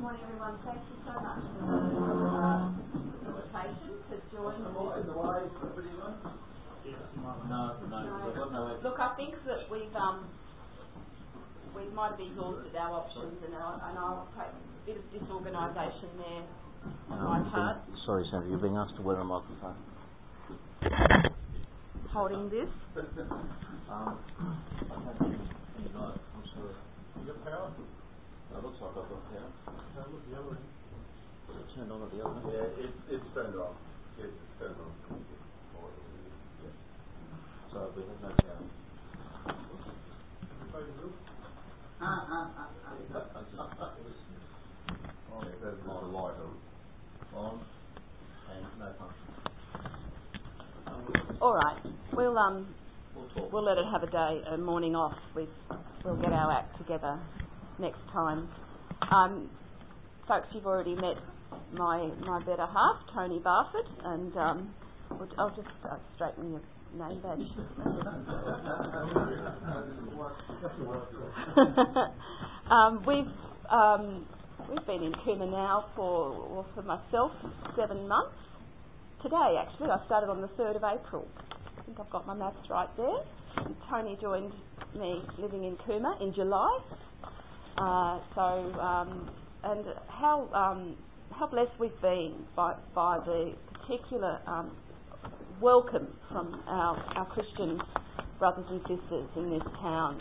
morning, everyone. Thank you so much for the invitation to join the No. Look, I think that we might have exhausted our options, and I'll take a bit of disorganisation there on my part. Sorry, Sandra, you're being asked to wear a microphone. Holding this. I'm sorry. You got power? It looks like I've got power. Look, the other end. Is it turned on at the other end? Yeah, it's turned on. Yes, it's turned on. So we have no power. There's a light on And no function. All right. We'll let it have a morning off. We'll get our act together next time. Folks, you've already met my better half, Tony Barfoot, and I'll just straighten your name badge. We've been in Cooma now for myself 7 months. Today, actually, I started on the 3rd of April. I think I've got my maths right there. And Tony joined me living in Cooma in July. And how blessed we've been by the particular welcome from our Christian brothers and sisters in this town.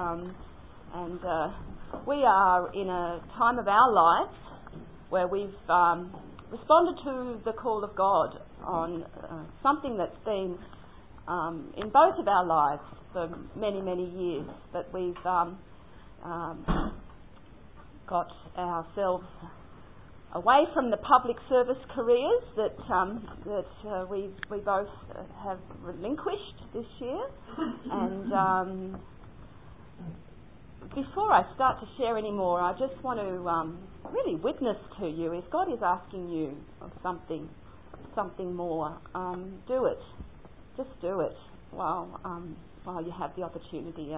We are in a time of our lives where we've responded to the call of God on something that's been in both of our lives for many, many years, that we've got ourselves away from the public service careers that we both have relinquished this year. And before I start to share any more, I just want to really witness to you. If God is asking you of something more, do it. Just do it while you have the opportunity.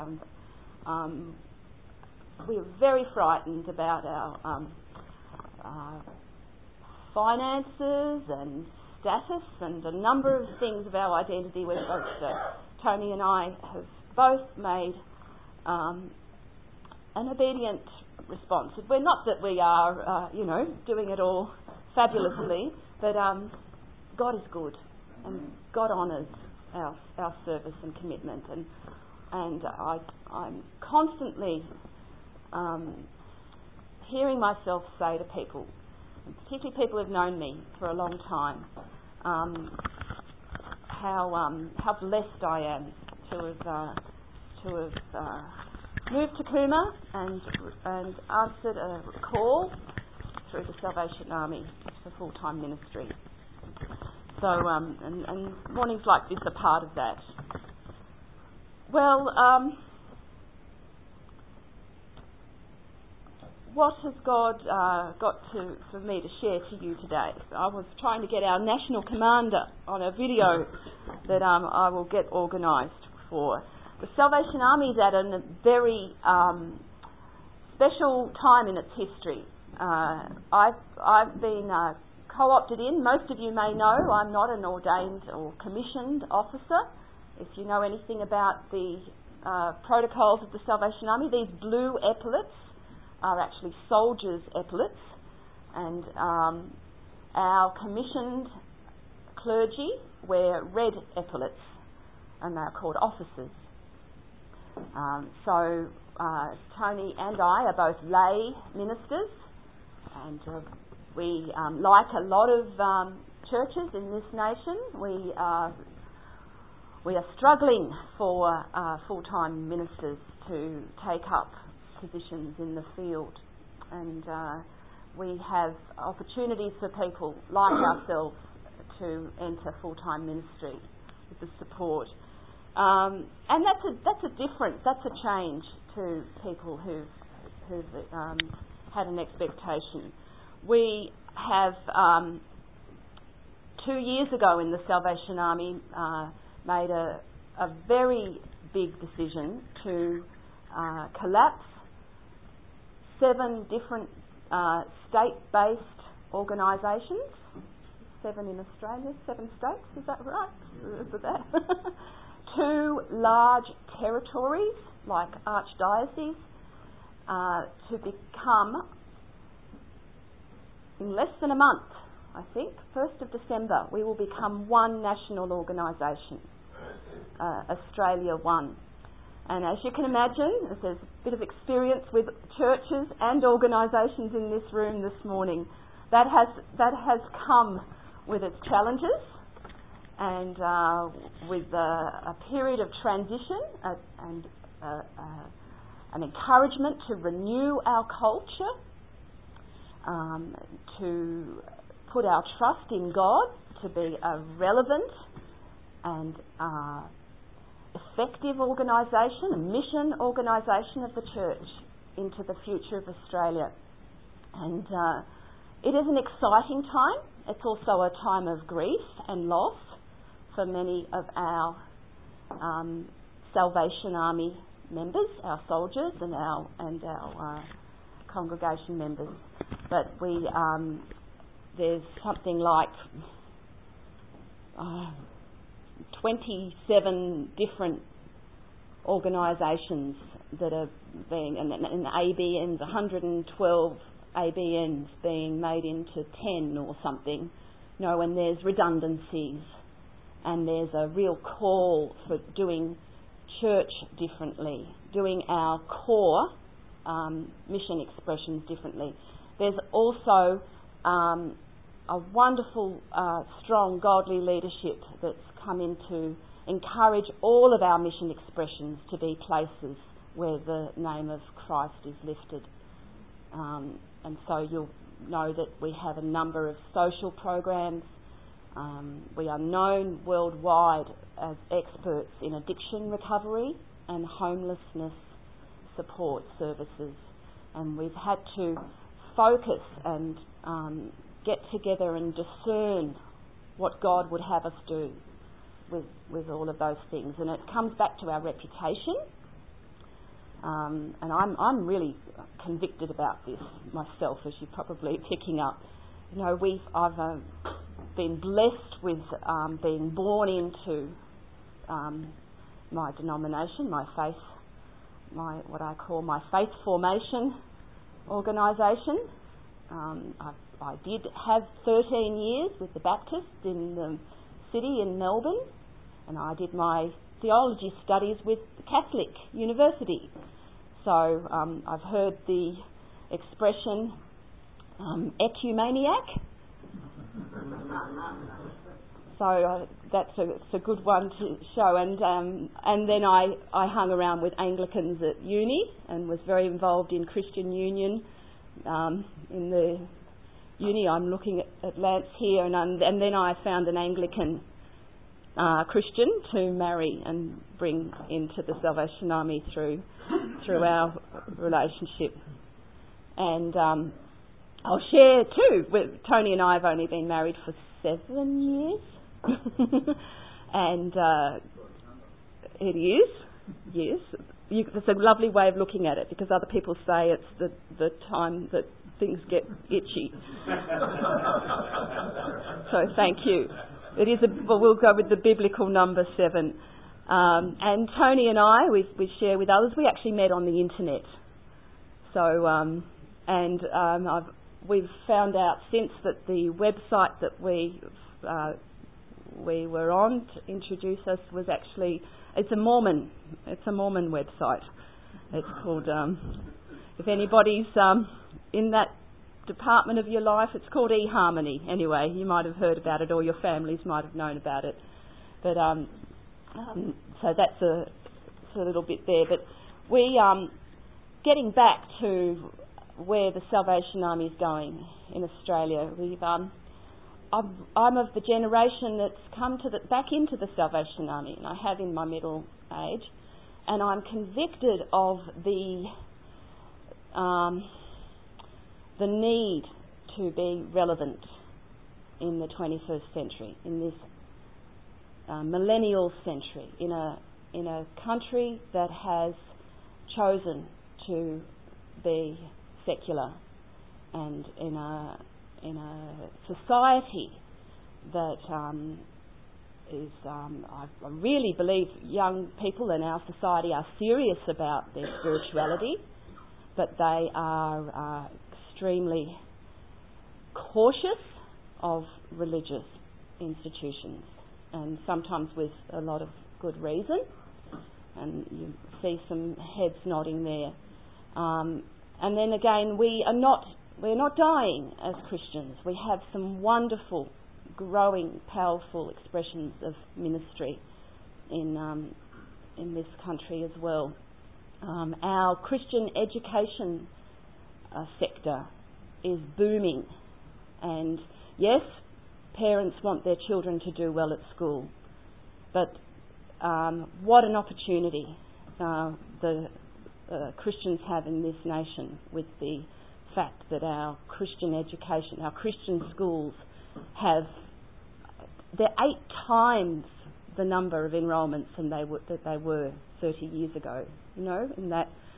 We're very frightened about our finances and status and a number of things of our identity. We've both, Tony and I have both made an obedient response. We're not that we are, doing it all fabulously, but God is good, and God honours our service and commitment, and I'm constantly hearing myself say to people, and particularly people who've known me for a long time, how blessed I am to have moved to Cooma and answered a call through the Salvation Army for full-time ministry. So, and mornings like this are part of that. Well, what has God got for me to share to you today? I was trying to get our national commander on a video that I will get organised for. The Salvation Army is at a very special time in its history. I've been co-opted in. Most of you may know I'm not an ordained or commissioned officer. If you know anything about the protocols of the Salvation Army, these blue epaulets are actually soldiers' epaulets, and our commissioned clergy wear red epaulets, and they're called officers. So Tony and I are both lay ministers, and we, like a lot of churches in this nation, we are struggling for full-time ministers to take up positions in the field, and we have opportunities for people like ourselves to enter full-time ministry with the support. And that's a difference, that's a change to people who've had an expectation. We have 2 years ago in the Salvation Army made a very big decision to collapse 7 different state-based organisations, 7 in Australia, 7 states, is that right? Is it that? 2 large territories like archdioceses to become, in less than a month, I think, 1st of December, we will become one national organisation, Australia One. And as you can imagine, as there's a bit of experience with churches and organisations in this room this morning, that has come with its challenges and with a period of transition and an encouragement to renew our culture, to put our trust in God, to be a relevant and effective organisation, a mission organisation of the church into the future of Australia. And it is an exciting time. It's also a time of grief and loss for many of our Salvation Army members, our soldiers and our congregation members. But there's something like 27 different organisations that are being, and ABNs, 112 ABNs being made into 10 or something, and there's redundancies, and there's a real call for doing church differently, doing our core mission expressions differently. There's also a wonderful, strong, godly leadership that's come in to encourage all of our mission expressions to be places where the name of Christ is lifted. And so you'll know that we have a number of social programs. We are known worldwide as experts in addiction recovery and homelessness support services. And we've had to focus and get together and discern what God would have us do with all of those things. And it comes back to our reputation. And I'm really convicted about this myself, as you're probably picking up. I've been blessed with being born into my denomination, my faith, what I call my faith formation organisation. I did have 13 years with the Baptists in the city in Melbourne, and I did my theology studies with the Catholic University. So I've heard the expression ecumeniac. So that's a good one to show. And then I hung around with Anglicans at uni and was very involved in Christian Union. In the uni, I'm looking at Lance here, and then I found an Anglican Christian to marry and bring into the Salvation Army through our relationship. And I'll share too. Tony and I have only been married for 7 years, and it is, yes. It's a lovely way of looking at it, because other people say it's the time that things get itchy. So thank you. It is we'll go with the biblical number 7. And Tony and I, we share with others. We actually met on the internet. So we've found out since that the website that we were on to introduce us was actually it's a Mormon website. It's called if anybody's in that department of your life, it's called eHarmony. Anyway, you might have heard about it, or your families might have known about it. But so that's a little bit there. But we getting back to where the Salvation Army is going in Australia. I'm of the generation that's come back into the Salvation Army, and I have in my middle age, and I'm convicted of the need to be relevant in the 21st century, in this millennial century, in a country that has chosen to be secular and in a society that I really believe young people in our society are serious about their spirituality, but they are extremely cautious of religious institutions, and sometimes with a lot of good reason, and you see some heads nodding there. And then again, we're not dying as Christians. We have some wonderful, growing, powerful expressions of ministry in this country as well. Our Christian education sector is booming, and yes, parents want their children to do well at school, but what an opportunity the Christians have in this nation with the fact that our Christian education, our Christian schools they're 8 times the number of enrolments than they were 30 years ago, and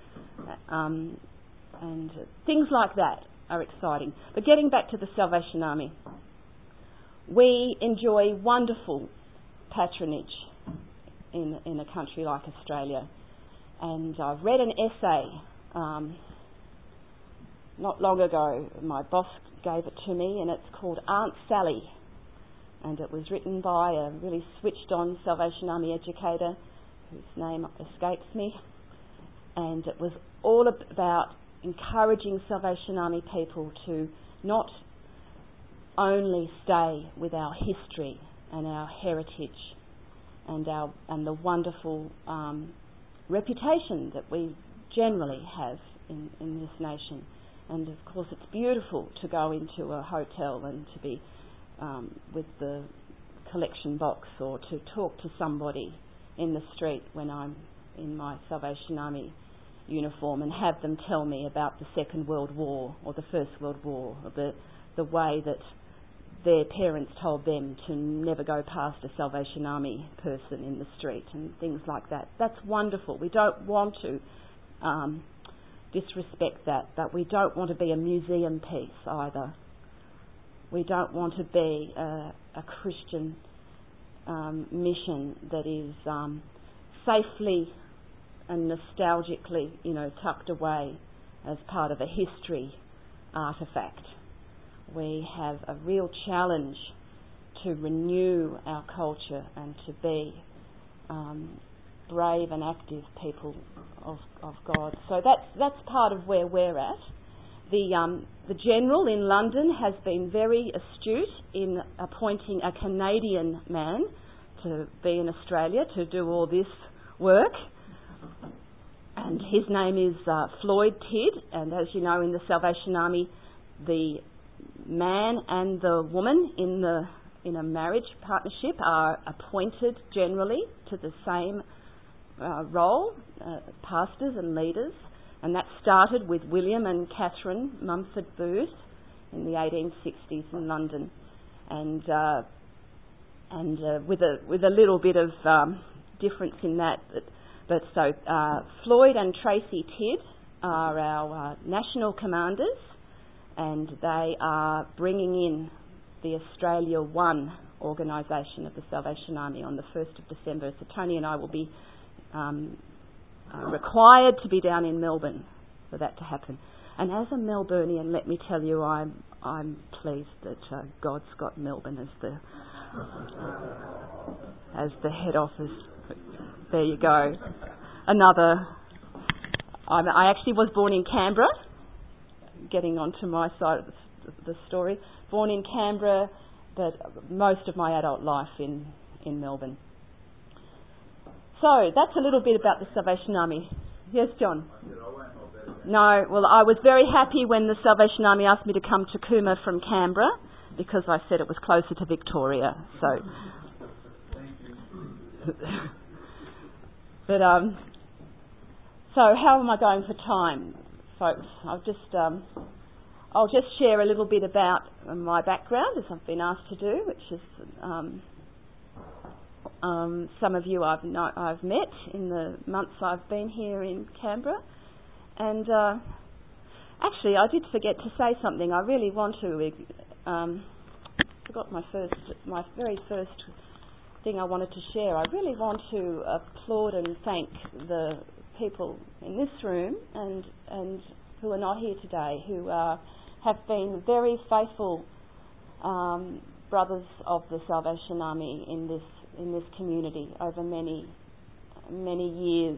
things like that are exciting. But getting back to the Salvation Army, we enjoy wonderful patronage in a country like Australia, and I've read an essay not long ago. My boss gave it to me, and it's called Aunt Sally, and it was written by a really switched-on Salvation Army educator whose name escapes me, and it was all about encouraging Salvation Army people to not only stay with our history and our heritage and the wonderful reputation that we generally have in this nation. And of course it's beautiful to go into a hotel and to be with the collection box, or to talk to somebody in the street when I'm in my Salvation Army uniform and have them tell me about the Second World War or the First World War, or the way that their parents told them to never go past a Salvation Army person in the street and things like that. That's wonderful. We don't want to disrespect that, but we don't want to be a museum piece either. We don't want to be a Christian mission that is safely and nostalgically, tucked away as part of a history artefact. We have a real challenge to renew our culture and to be brave and active people of God. So that's part of where we're at. The General in London has been very astute in appointing a Canadian man to be in Australia to do all this work. And his name is Floyd Tidd, and as you know, in the Salvation Army, the man and the woman in a marriage partnership are appointed generally to the same role, pastors and leaders, and that started with William and Catherine Mumford Booth in the 1860s in London, and with a little bit of difference in that. But Floyd and Tracy Tidd are our national commanders, and they are bringing in the Australia One organisation of the Salvation Army on the 1st of December. So Tony and I will be required to be down in Melbourne for that to happen. And as a Melburnian, let me tell you, I'm pleased that God's got Melbourne as the head office. There you go. I actually was born in Canberra, getting onto my side of the story. Born in Canberra, but most of my adult life in Melbourne. So that's a little bit about the Salvation Army. Yes, John? No, well, I was very happy when the Salvation Army asked me to come to Cooma from Canberra, because I said it was closer to Victoria. So, but so how am I going for time, folks? I'll just share a little bit about my background, as I've been asked to do, which is some of you I've met in the months I've been here in Canberra, and Actually, I did forget to say something. I really want to. Forgot my very first thing I wanted to share. I really want to applaud and thank the people in this room and who are not here today, who have been very faithful brothers of the Salvation Army in this community over many years.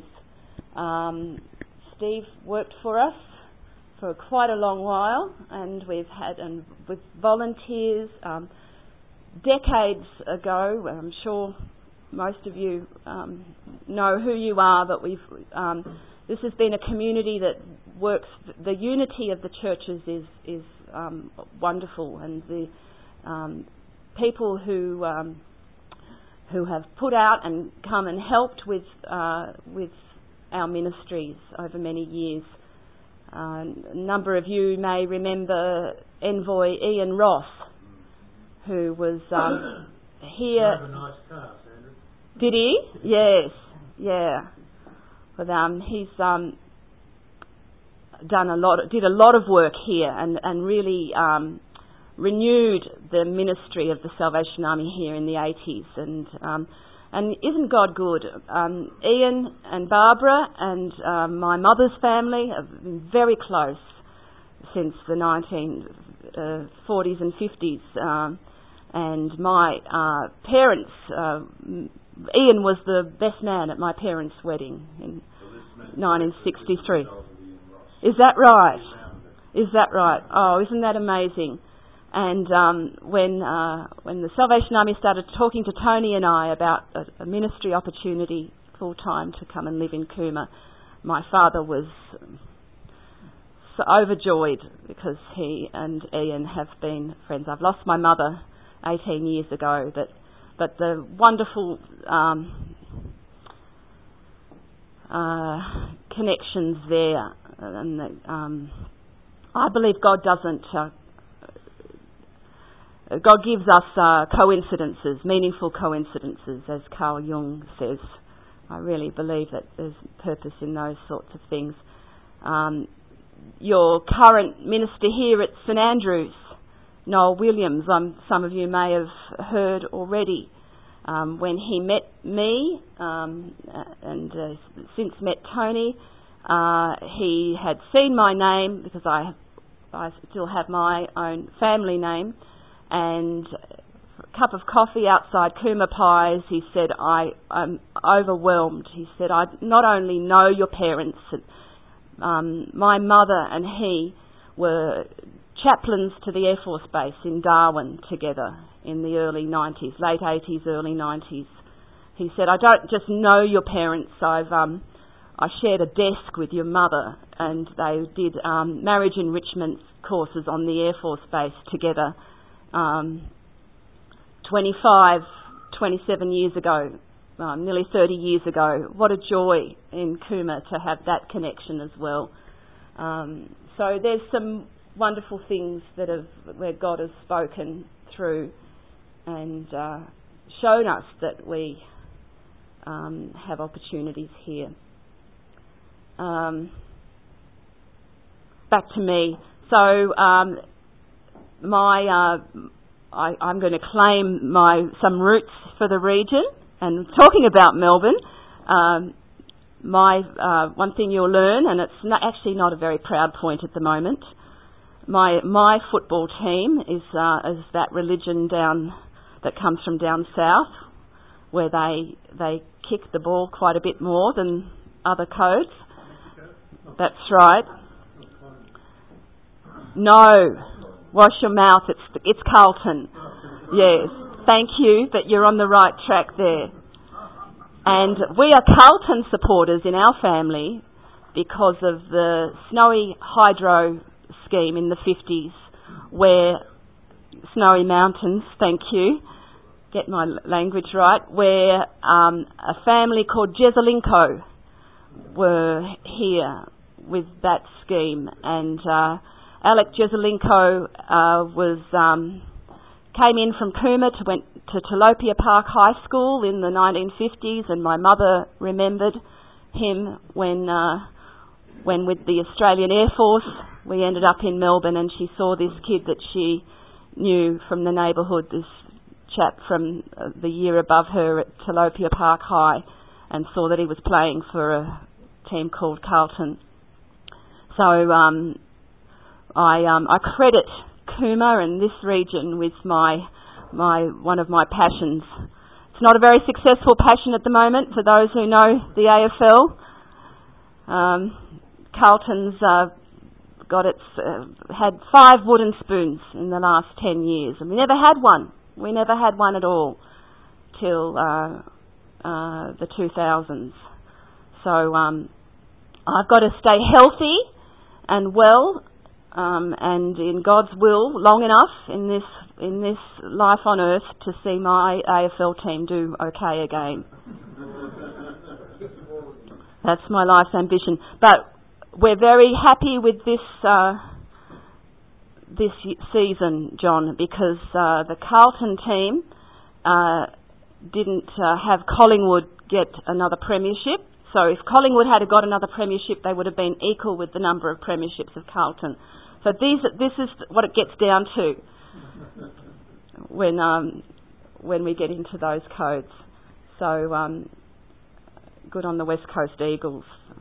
Steve worked for us for quite a long while, and with volunteers decades ago. I'm sure most of you know who you are, but this has been a community that works. The unity of the churches is wonderful, and the people who have put out and come and helped with our ministries over many years. A number of you may remember Envoy Ian Ross, who was here. You have a nice car, Sandra. Did he? Yes, yeah. But he's did a lot of work here and really renewed the ministry of the Salvation Army here in the 80s, and isn't God good? Ian and Barbara and my mother's family have been very close since the 1940s and 50s. And my parents, Ian was the best man at my parents' wedding in 1963. Is that right? Is that right? Oh, isn't that amazing? And when the Salvation Army started talking to Tony and I about a ministry opportunity full-time to come and live in Cooma, my father was so overjoyed because he and Ian have been friends. I've lost my mother 18 years ago, but the wonderful connections there, and I believe God doesn't. God gives us coincidences, meaningful coincidences, as Carl Jung says. I really believe that there's purpose in those sorts of things. Your current minister here at St Andrews, Noel Williams, some of you may have heard already, when he met me and since met Tony, he had seen my name because I still have my own family name, and a cup of coffee outside Cooma Pies, he said, I'm overwhelmed. He said, I not only know your parents, my mother and he were chaplains to the Air Force Base in Darwin together in the early 90s, late 80s, early 90s. He said, I don't just know your parents, I shared a desk with your mother, and they did marriage enrichment courses on the Air Force Base together 27 years ago, nearly 30 years ago. What a joy in Cooma to have that connection as well. So there's some wonderful things where God has spoken through and shown us that we have opportunities here. Back to me. So I'm going to claim some roots for the region, and talking about Melbourne, one thing you'll learn, and it's actually not a very proud point at the moment. My football team is that religion that comes from down south, where they kick the ball quite a bit more than other codes. That's right. No, wash your mouth. It's Carlton. Yes, thank you, but you're on the right track there. And we are Carlton supporters in our family because of the Snowy Hydro scheme in the 50s, where Snowy Mountains, thank you, get my language right, where a family called Jezelenko were here with that scheme, and Alec Jezelenko came in from Cooma went to Talopia Park High School in the 1950s, and my mother remembered him when with the Australian Air Force we ended up in Melbourne, and she saw this kid that she knew from the neighbourhood, this chap from the year above her at Tilapia Park High, and saw that he was playing for a team called Carlton. So I credit Cooma and this region with one of my passions. It's not a very successful passion at the moment for those who know the AFL. Carlton's had 5 wooden spoons in the last 10 years, and we never had one. We never had one at all till the 2000s. So I've got to stay healthy and well, and in God's will, long enough in this life on earth to see my AFL team do okay again. That's my life's ambition. But we're very happy with this season, John, because the Carlton team didn't have Collingwood get another premiership. So if Collingwood had got another premiership, they would have been equal with the number of premierships of Carlton. So this is what it gets down to when we get into those codes. So good on the West Coast Eagles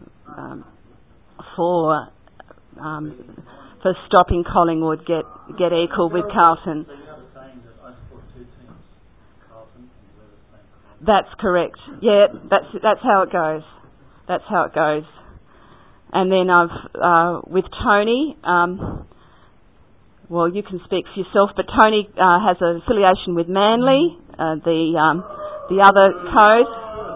for stopping Collingwood get equal with Carlton. So you have a saying that I support 2 teams, Carlton and whoever's playing Carlton. That's correct. Yeah, that's how it goes. That's how it goes. And then I've with Tony. Well, you can speak for yourself, but Tony has an affiliation with Manly, the other code.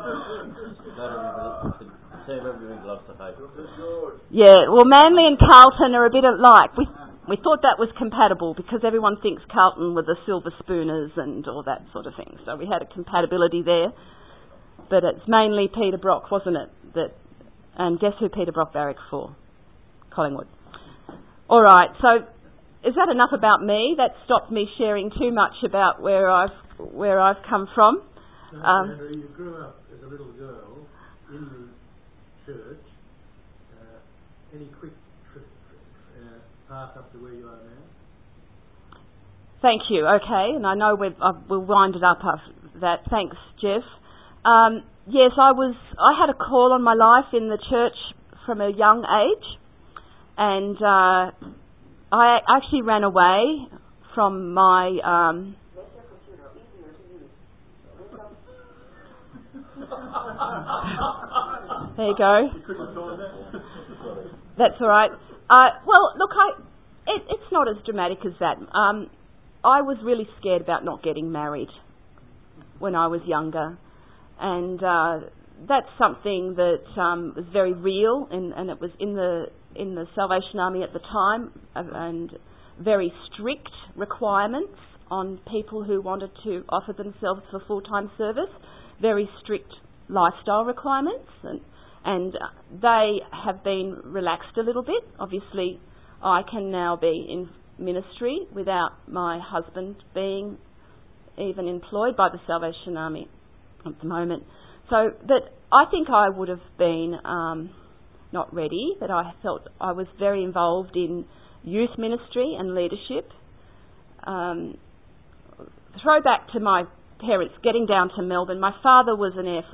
Everybody loves to hate. Yeah, well, Manly and Carlton are a bit alike. We thought that was compatible because everyone thinks Carlton were the silver spooners and all that sort of thing. So we had a compatibility there. But it's mainly Peter Brock, wasn't it? And guess who Peter Brock barracked for? Collingwood. All right, so is that enough about me? That stopped me sharing too much about where I've come from. Andrew, you grew up as a little girl in the church. Any quick path up to where you are now? Thank you. Okay, and I know we'll wind it up after that. Thanks, Jeff. Yes, I had a call on my life in the church from a young age, and I actually ran away from my there you go. That's all right. Well, look, it's not as dramatic as that. I was really scared about not getting married when I was younger, and that's something that was very real, and it was in the Salvation Army at the time, and very strict requirements on people who wanted to offer themselves for full-time service, very strict lifestyle requirements, and they have been relaxed a little bit. Obviously, I can now be in ministry without my husband being even employed by the Salvation Army at the moment. So that I think I would have been not ready, but I felt I was very involved in youth ministry and leadership. Throw back to my parents getting down to Melbourne. My father was in the Air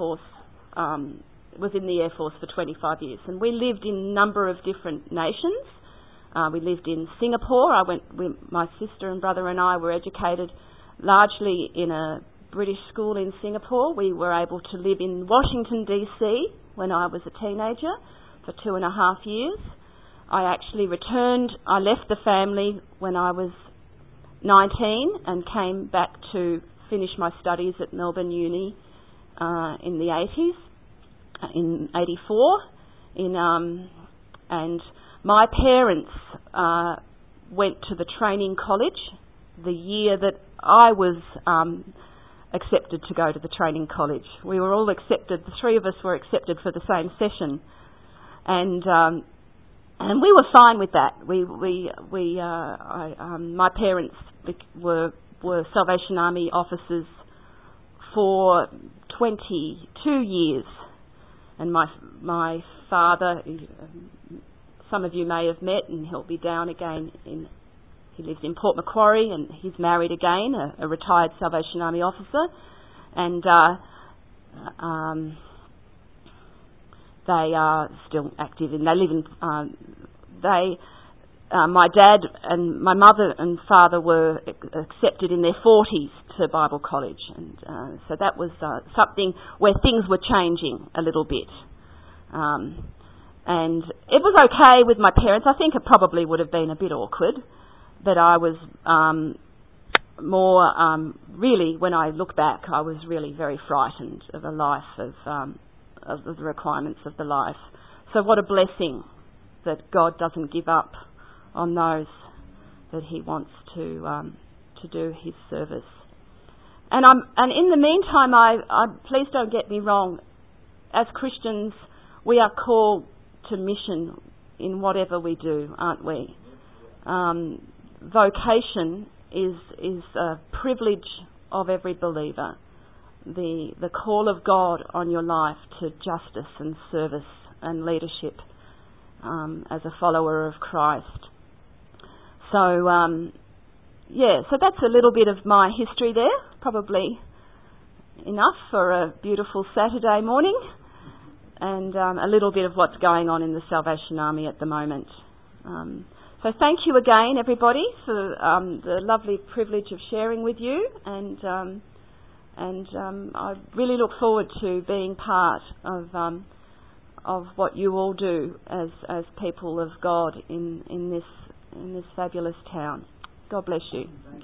Force for 25 years, and we lived in a number of different nations. We lived in Singapore. My sister and brother and I were educated largely in a British school in Singapore. We were able to live in Washington DC when I was a teenager for 2.5 years. I actually I left the family when I was 19 and came back to finish my studies at Melbourne Uni in the 80s, in 84. And my parents went to the training college the year that I was accepted to go to the training college. We were all accepted. The 3 of us were accepted for the same session, and we were fine with that. My parents were Salvation Army officers for 22 years, and my father some of you may have met, and he'll be down again he lives in Port Macquarie, and he's married again, a retired Salvation Army officer, and they are still active, and they live in my dad and my mother and father were accepted in their 40s to Bible college, and so that was something where things were changing a little bit. And it was okay with my parents. I think it probably would have been a bit awkward, but I was more really, when I look back, I was really very frightened of a life of the requirements of the life. So what a blessing that God doesn't give up on those that He wants to do His service. And in the meantime, I please don't get me wrong. As Christians, we are called to mission in whatever we do, aren't we? Vocation is a privilege of every believer. The call of God on your life to justice and service and leadership as a follower of Christ. So, so that's a little bit of my history there. Probably enough for a beautiful Saturday morning, and a little bit of what's going on in the Salvation Army at the moment. So thank you again, everybody, for the lovely privilege of sharing with you, and I really look forward to being part of what you all do as people of God in this fabulous town. God bless you.